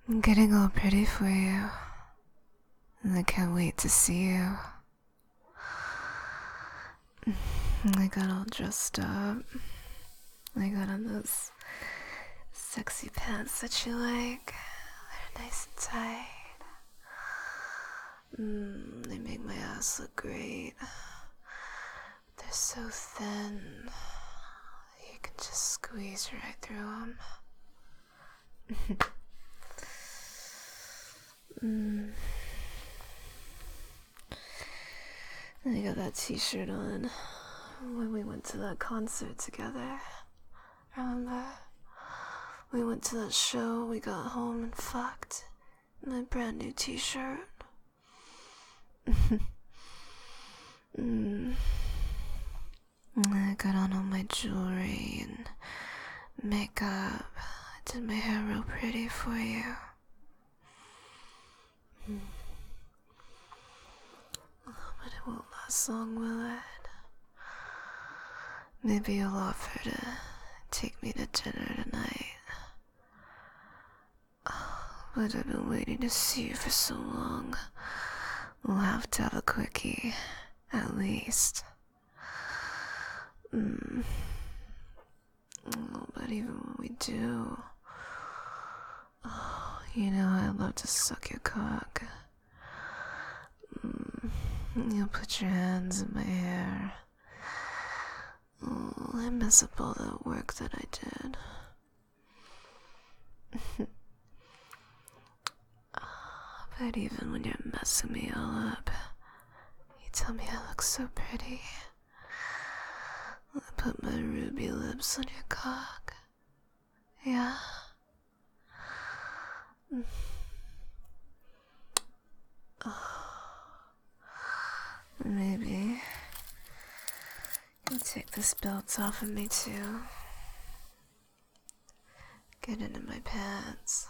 I'm getting all pretty for you, and I can't wait to see you. I got all dressed up. I got on those sexy pants that you like. They're nice and tight. They make my ass look great. They're so thin. You can just squeeze right through them. I got that t-shirt on when we went to that concert together. Remember? We went to that show, we got home and fucked. My brand new t-shirt. I got on all my jewelry and makeup. I did my hair real pretty for you. But it won't last long, will it? Maybe you'll offer to take me to dinner tonight. But I've been waiting to see you for so long. We'll have to have a quickie, at least. But even when we do, you know I love to suck your cock. You'll put your hands in my hair. I mess up all that work that I did. But even when you're messing me all up, you tell me I look so pretty. I put my ruby lips on your cock. Yeah. Maybe you'll take this belt off of me too. Get into my pants.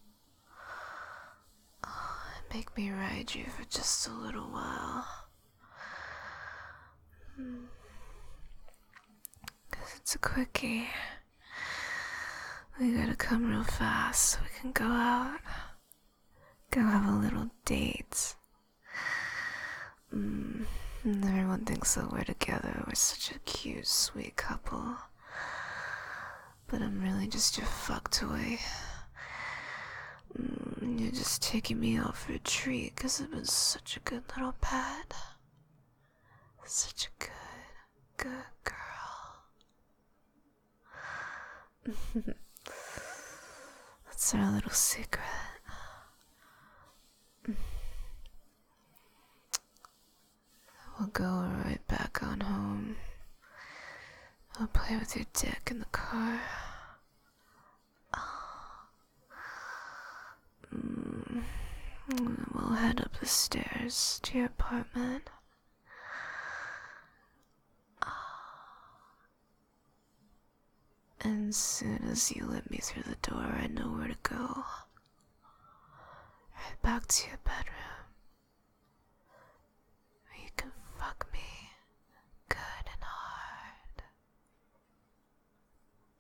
Make me ride you for just a little while. 'Cause it's a quickie. We gotta come real fast so we can go out. Go have a little date. Everyone thinks that we're together. We're such a cute, sweet couple. But I'm really just your fuck toy. You're just taking me out for a treat because I've been such a good little pet. Such a good girl. That's our little secret. We'll go right back on home. I'll play with your dick in the car. We'll head up the stairs to your apartment. And as soon as you let me through the door, I know where to go. Right back to your bedroom.